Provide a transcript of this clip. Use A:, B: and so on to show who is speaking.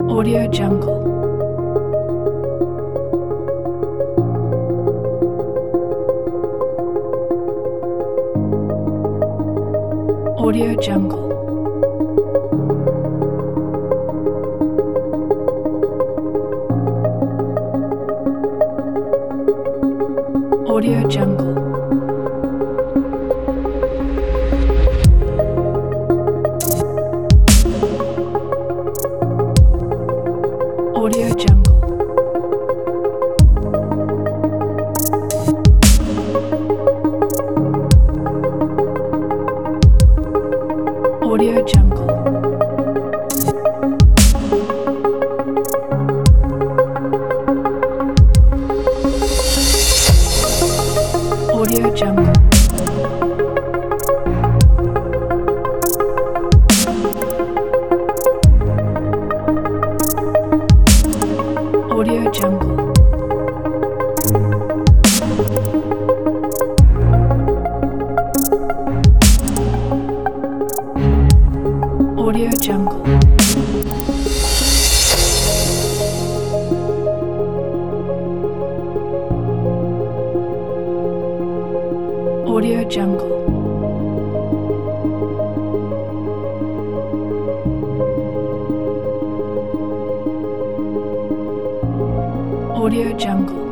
A: Audio Jungle. Audio Jungle. Audio Jungle. Audio Jungle. Audio Jungle. Audio Jungle. Audio Jungle. Audio Jungle. Audio Jungle. Audio Jungle.